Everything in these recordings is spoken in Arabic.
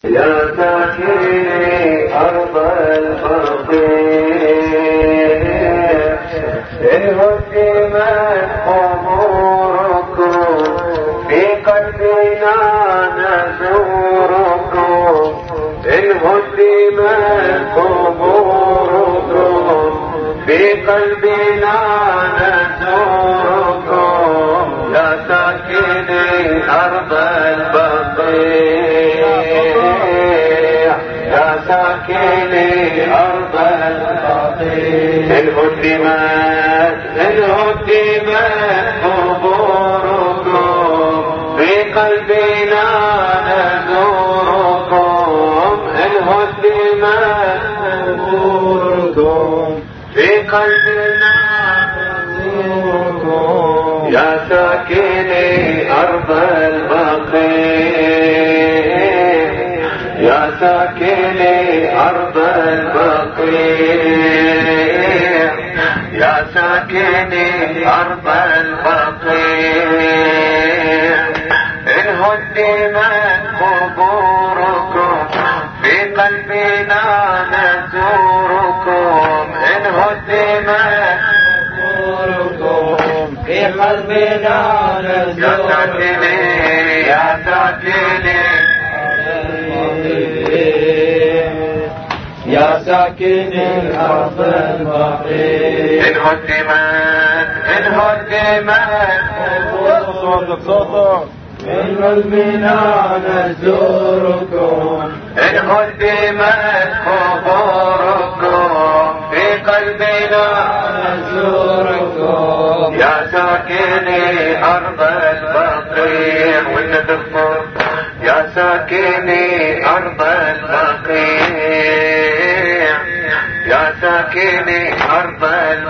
يا ساكني أرض البقيع إن هدمت قبوركم في قلبنا نزوركم إن هدمت قبوركم في قلبنا نزوركم يا ساكني أرض البقيع يا ساكني أرض البقيع إن هدمت قبوركم في قلبنا نزوركم إن هدمت قبوركم في قلبنا نزوركم يا ساكني أرض البقيع يا ساكني أرض البقيع يا ساكني أرض البقيع إن هدمت قبوركم في قلبنا نزوركم إن هدمت قبوركم في قلبنا نزوركم يا ساكني يا ساكني الأرض البقيع إن هدمت صوتك من قلبنا نزوركم إن هدمت قبوركم في قلبنا نزوركم يا ساكني أرض البقيع والندفر يا ساكني أرض البقيع يا ساكني أرض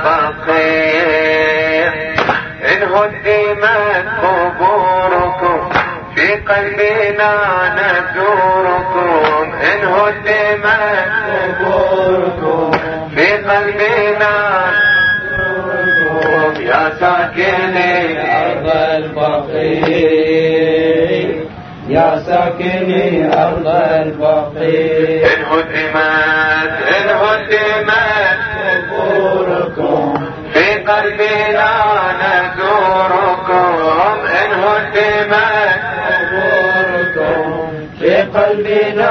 البقيع إن هدمت قبوركم في قلبنا نزوركم إن هدمت قبوركم في قلبنا نزوركم يا ساكني أرض البقيع يا ساكني أرض البقيع إن هدمت قبوركم في قلبنا نزوركم إن هدمت قبوركم في قلبنا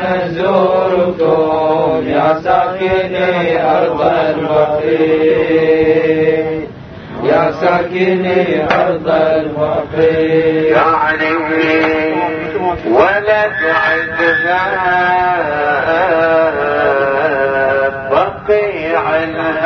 نزوركم يا ساكني أرض البقيع يا ساكني أرض البقيع يا علي ولد عذاب بقيع